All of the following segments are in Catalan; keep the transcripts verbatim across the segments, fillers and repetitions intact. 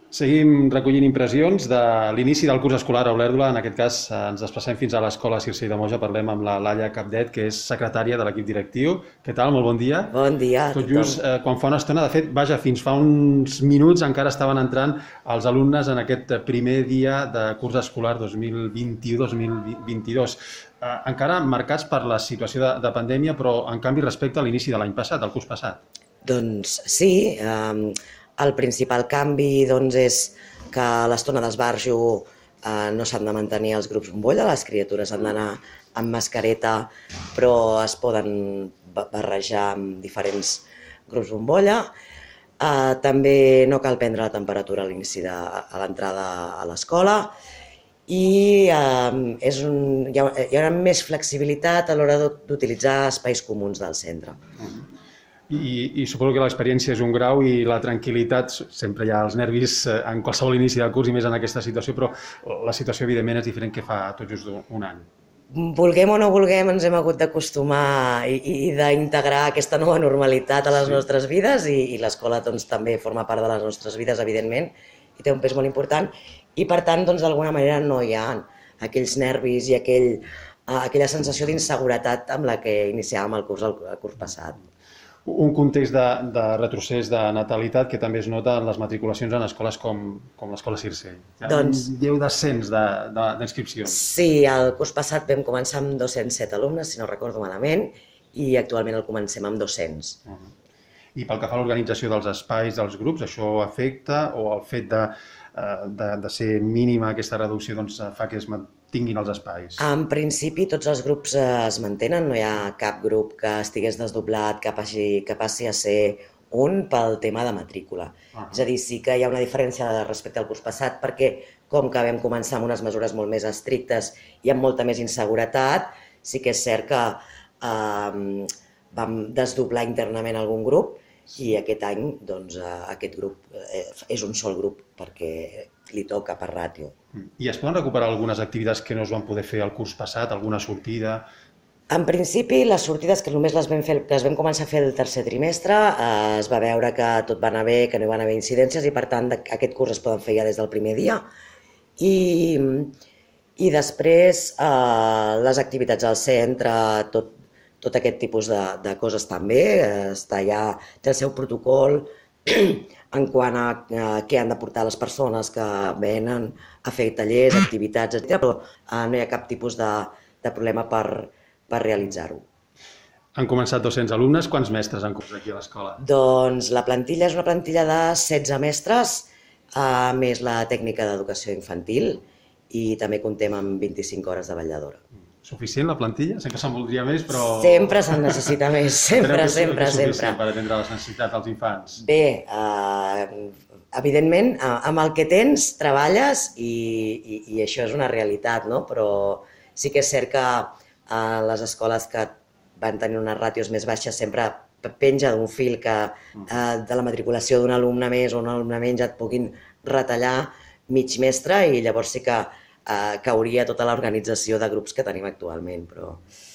Seguim recollint impressions de l'inici del curs escolar a Olèrdola. En aquest cas eh, ens desplacem fins a l'Escola Circei de Moja. Parlem amb la Laia Capdet, que és secretària de l'equip directiu. Què tal? Molt bon dia. Bon dia a Tot tothom. just eh, quan fa una estona, de fet, vaja, fins fa uns minuts encara estaven entrant els alumnes en aquest primer dia de curs escolar dos mil vint-u dos mil vint-i-dos. Eh, encara marcats per la situació de, de pandèmia, però en canvi respecte a l'inici de l'any passat, del curs passat. Doncs sí, eh, el principal canvi doncs, és que a l'estona d'esbarjo eh, no s'han de mantenir els grups bombolla, les criatures han d'anar amb mascareta, però es poden ba- barrejar amb diferents grups bombolla. Eh, també no cal prendre la temperatura a l'inici de a l'entrada a l'escola i eh, és un, hi, ha, hi ha més flexibilitat a l'hora d'utilitzar espais comuns del centre. I, i suposo que l'experiència és un grau i la tranquil·litat, sempre hi ha els nervis eh, en qualsevol inici de curs i més en aquesta situació, però la situació evidentment és diferent que fa tot just un any. Vulguem o no vulguem, ens hem hagut d'acostumar i, i d'integrar aquesta nova normalitat a les Sí. nostres vides i, i l'escola doncs, també forma part de les nostres vides, evidentment, i té un pes molt important i per tant, doncs, d'alguna manera no hi ha aquells nervis i aquell, uh, aquella sensació d'inseguretat amb la que iniciàvem el curs el, el curs passat. Un context de, de retrocés de natalitat que també es nota en les matriculacions en escoles com, com l'Escola Circei. Hi ha Doncs- un lleu descens de, de, d'inscripcions. Sí, el curs passat vam començar amb dos-cents set alumnes, si no recordo malament, i actualment el comencem amb dos-cents. Uh -huh. I pel que fa a l'organització dels espais dels grups, això afecta o el fet de, eh, de, de ser mínima aquesta reducció doncs, fa que es mantinguin els espais? En principi tots els grups eh, es mantenen, no hi ha cap grup que estigués desdoblat, que passi, que passi a ser un pel tema de matrícula. Ah. És a dir, sí que hi ha una diferència respecte al curs passat perquè com que vam començar amb unes mesures molt més estrictes i amb molta més inseguretat, sí que és cert que eh, vam desdoblar internament algun grup i aquest any doncs, eh, aquest grup eh, és un sol grup perquè li toca per ràtio. I es poden recuperar algunes activitats que no es van poder fer el curs passat, alguna sortida? En principi, les sortides que només les vam, fer, que les vam començar a fer el tercer trimestre, eh, es va veure que tot va anar bé, que no hi van haver incidències i per tant aquest curs es poden fer ja des del primer dia. I, i després eh, les activitats al centre, tot, tot aquest tipus de, de coses també, eh, està ja, té el seu protocol en quant a, a què han de portar les persones que venen a fer tallers, activitats, etcètera, però eh, no hi ha cap tipus de, de problema per, per realitzar-ho. Han començat dos-cents alumnes, quants mestres han curs aquí a l'escola? Doncs la plantilla és una plantilla de setze mestres, eh, més la tècnica d'educació infantil i també comptem amb vint-i-cinc hores de vetlladora. Suficient la plantilla? Sé que se'n voldria més, però... Sempre se'n necessita més, sempre, Entenem que és- sempre, que és suficient sempre. per atendre les necessitats dels infants. Bé, eh, evidentment, eh, amb el que tens treballes i, i, i això és una realitat, no? Però sí que és cert que eh, les escoles que van tenir unes ràtios més baixes sempre penja d'un fil que eh, de la matriculació d'un alumne més o un alumne menys et puguin retallar mig mestre i llavors sí que eh, cauria tota l'organització de grups que tenim actualment, però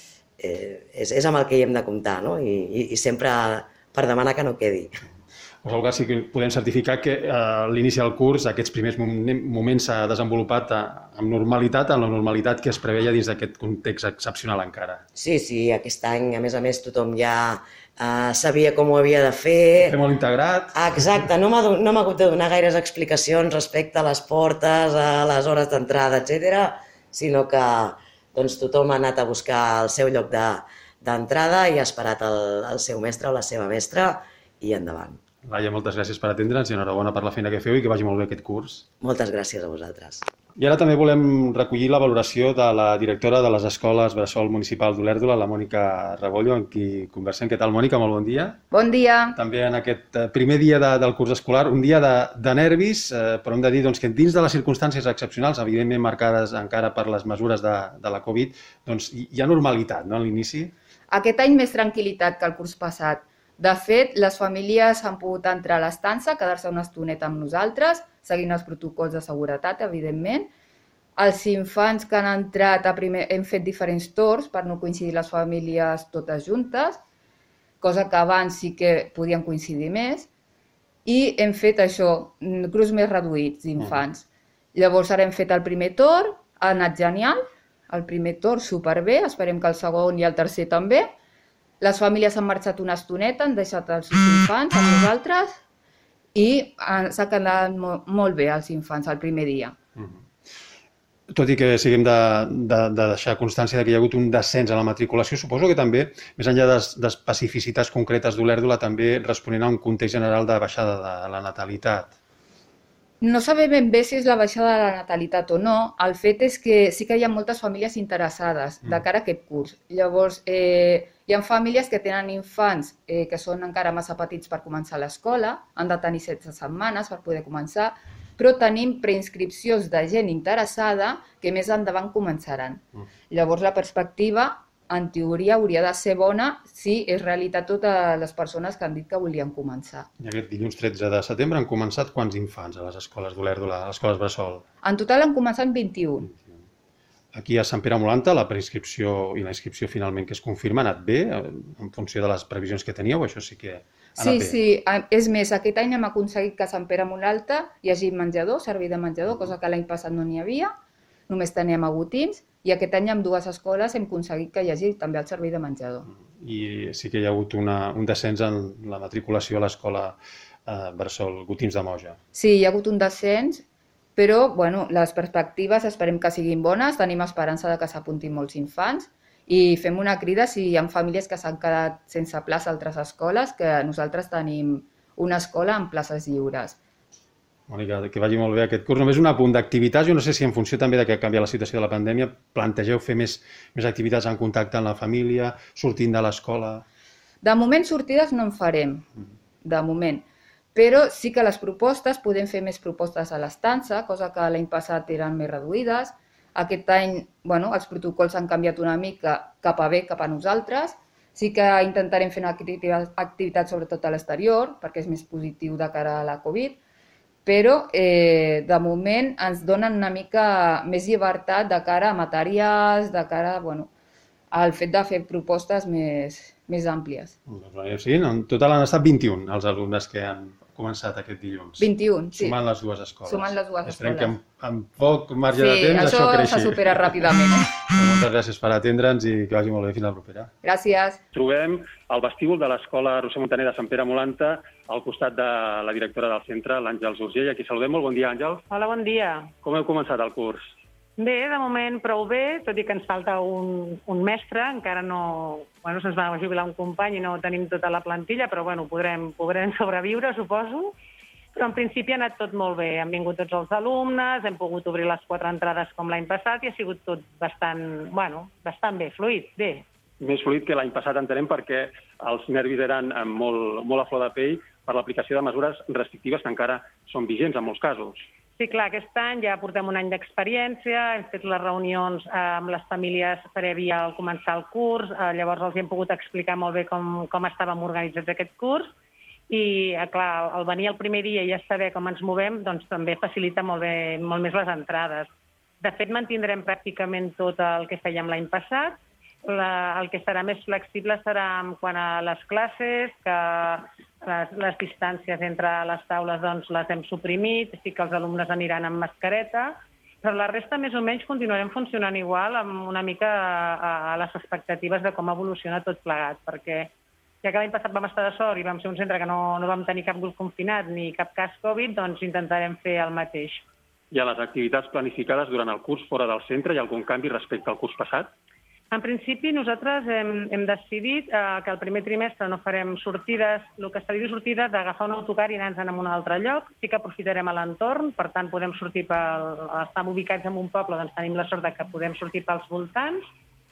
eh, és, és amb el que hi hem de comptar, no? I, i, i sempre per demanar que no quedi. En qualsevol cas, sí que podem certificar que eh, a l'inici del curs aquests primers mom- moments s'ha desenvolupat eh, amb normalitat, amb la normalitat que es preveia dins d'aquest context excepcional encara. Sí, sí, aquest any, a més a més, tothom ja eh, sabia com ho havia de fer. Fer molt integrat. Ah, exacte, no m'ha do- no m'ha hagut de donar gaires explicacions respecte a les portes, a les hores d'entrada, etcètera, sinó que doncs, tothom ha anat a buscar el seu lloc de- d'entrada i ha esperat el, el seu mestre o la seva mestra i endavant. Laia, moltes gràcies per atendre'ns i enhorabona per la feina que feu i que vagi molt bé aquest curs. Moltes gràcies a vosaltres. I ara també volem recollir la valoració de la directora de les escoles Bressol Municipal d'Olèrdola, la Mònica Rebollo, amb qui conversem. Què tal, Mònica? Molt bon dia. Bon dia. També en aquest eh, primer dia de, del curs escolar, un dia de, de nervis, eh, però hem de dir doncs, que dins de les circumstàncies excepcionals, evidentment marcades encara per les mesures de, de la Covid, doncs, hi hi ha normalitat, no?, a l'inici. Aquest any més tranquil·litat que el curs passat. De fet, les famílies han pogut entrar a l'estança, quedar-se una estoneta amb nosaltres, seguint els protocols de seguretat, evidentment. Els infants que han entrat a primer hem fet diferents torns per no coincidir les famílies totes juntes, cosa que abans sí que podien coincidir més. i hem fet això, grups més reduïts d'infants. Llavors ara hem fet el primer torn, ha anat genial, el primer torn superbé, esperem que el segon i el tercer també. Les famílies han marxat una estoneta, han deixat els seus infants amb nosaltres i s'ha quedat molt bé els infants el primer dia. Tot i que siguem de, de, de deixar constància que hi ha hagut un descens a la matriculació, suposo que també, més enllà d'especificitats concretes d'Olèrdola, també responent a un context general de baixada de la natalitat. No sabem ben bé si és la baixada de la natalitat o no. El fet és que sí que hi ha moltes famílies interessades de cara a aquest curs. Llavors, eh, hi ha famílies que tenen infants eh, que són encara massa petits per començar l'escola, han de tenir setze setmanes per poder començar, però tenim preinscripcions de gent interessada que més endavant començaran. Llavors, la perspectiva, en teoria, hauria de ser bona si és realitat totes les persones que han dit que volien començar. I aquest dilluns tretze de setembre han començat quants infants a les escoles d'Olèrdola, a les escoles bressol? En total han començat vint-i-un. Aquí a Sant Pere Molanta la preinscripció i la inscripció finalment que es confirma ha anat bé en funció de les previsions que teníeu? Això sí que ha anat Sí, bé? sí. És més, aquest any hem aconseguit que a Sant Pere Molanta hi hagi menjador, servei de menjador, cosa que l'any passat no n'hi havia, només teníem a botins, i aquest any amb dues escoles hem aconseguit que hi hagi també el servei de menjador. I sí que hi ha hagut una, un descens en la matriculació a l'escola eh, bressol Gotins de Moja. Sí, hi ha hagut un descens, però bueno, les perspectives esperem que siguin bones, tenim esperança de que s'apuntin molts infants i fem una crida si hi ha famílies que s'han quedat sense plaça a altres escoles, que nosaltres tenim una escola amb places lliures. Mònica, que vagi molt bé aquest curs. Només un apunt d'activitats. Jo no sé si en funció també de que canvia la situació de la pandèmia plantegeu fer més, més activitats en contacte amb la família, sortint de l'escola. De moment sortides no en farem, de moment. Però sí que les propostes, podem fer més propostes a l'estança, cosa que l'any passat eren més reduïdes. Aquest any, bueno, els protocols han canviat una mica cap a bé, cap a nosaltres. Sí que intentarem fer una activitat sobretot a l'exterior, perquè és més positiu de cara a la Covid, però eh, de moment ens donen una mica més llibertat de cara a materials, de cara bueno, al fet de fer propostes més, més àmplies. Doncs, sí, en total han estat vint-i-un els alumnes que han començat aquest dilluns. vint-i-un, sí. Sumant les dues escoles. Sumant les dues Esperem escoles. que amb, amb poc marge sí, de temps això, això creixi. se supera ràpidament. Eh? Moltes gràcies per atendre'ns i que vagi molt bé. Fins la propera. Gràcies. Trobem al vestíbul de l'Escola Roser Montaner de Sant Pere Molanta al costat de la directora del centre, l'Àngels Urgell. Aquí saludem. Molt bon dia, Àngels. Hola, bon dia. Com heu començat el curs? Bé, de moment prou bé, tot i que ens falta un, un mestre, encara no... Bueno, se'ns va jubilar un company i no tenim tota la plantilla, però bueno, podrem, podrem sobreviure, suposo. Però en principi ha anat tot molt bé. Han vingut tots els alumnes, hem pogut obrir les quatre entrades com l'any passat i ha sigut tot bastant, bueno, bastant bé, fluid, bé. Més fluid que l'any passat, entenem, perquè els nervis eren molt, molt a flor de pell per l'aplicació de mesures restrictives que encara són vigents en molts casos. Sí, clar, aquest any ja portem un any d'experiència, hem fet les reunions amb les famílies prèvia al començar el curs, llavors els hem pogut explicar molt bé com, com estàvem organitzats aquest curs i, clar, al venir el primer dia i ja saber com ens movem, doncs també facilita molt, bé, molt més les entrades. De fet, mantindrem pràcticament tot el que fèiem l'any passat. La, el que serà més flexible serà en quant a les classes, que les, les distàncies entre les taules doncs, les hem suprimit, sí que els alumnes aniran amb mascareta, però la resta més o menys continuarem funcionant igual amb una mica a, a les expectatives de com evoluciona tot plegat, perquè ja que l'any passat vam estar de sort i vam ser un centre que no, no vam tenir cap grup confinat ni cap cas Covid, doncs intentarem fer el mateix. I a les activitats planificades durant el curs fora del centre hi ha algun canvi respecte al curs passat? En principi, nosaltres hem, hem decidit eh, que el primer trimestre no farem sortides, el que seria sortida d'agafar un autocar i anar-nos a un altre lloc. Sí que aprofitarem a l'entorn, per tant, podem sortir pel... Estem ubicats en un poble, doncs tenim la sort de que podem sortir pels voltants.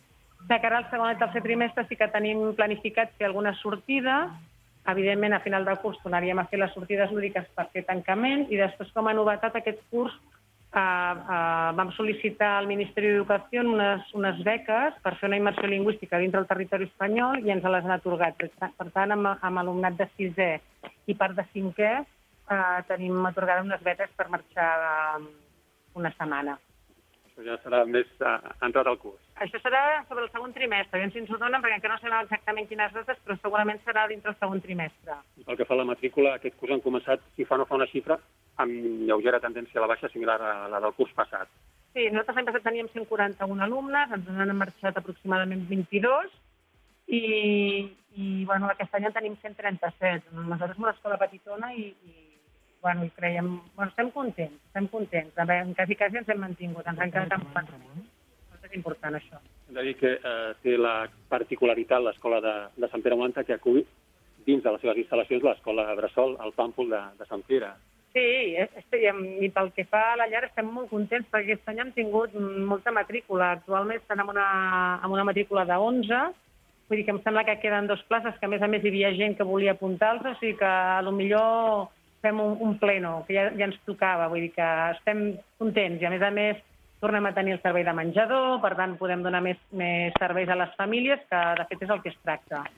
De cara al segon i tercer trimestre sí que tenim planificat fer alguna sortida. Evidentment, a final de curs tornaríem a fer les sortides lúdiques per fer tancament i després, com a novetat, aquest curs Uh, uh, vam sol·licitar al Ministeri d'Educació unes, unes beques per fer una immersió lingüística dintre del territori espanyol i ens les han atorgat. Per tant, amb, amb alumnat de sisè i part de cinquè uh, tenim atorgades unes beques per marxar uh, una setmana. Això ja serà més uh, entrat al curs. Això serà sobre el segon trimestre, aviam si ens ho donen, perquè encara no sabem exactament quines dates, però segurament serà dintre el segon trimestre. I pel que fa a la matrícula, aquest curs han començat, si fa no fa una xifra, amb lleugera tendència a la baixa similar a la del curs passat. Sí, nosaltres l'any passat teníem cent quaranta-un alumnes, ens n'han marxat aproximadament vint-i-dos, i, i bueno, aquest any en tenim cent trenta-set. Nosaltres som una escola petitona i, i bueno, i creiem, bueno, estem contents, estem contents. En quasi quasi ens hem mantingut, ens han quedat en pantalons. És important, això. Hem de dir que eh, té la particularitat l'escola de, de Sant Pere Molanta que acull dins de les seves instal·lacions l'escola Bressol, el pàmpol de, de Sant Pere. Sí, estem, i pel que fa a la llar estem molt contents perquè aquest any hem tingut molta matrícula. Actualment estan amb una, amb una matrícula de onze, vull dir que em sembla que queden dues places, que a més a més hi havia gent que volia apuntar-se, o sigui que potser fem un, un pleno, que ja, ja ens tocava, vull dir que estem contents i a més a més tornem a tenir el servei de menjador, per tant podem donar més, més serveis a les famílies, que de fet és el que es tracta.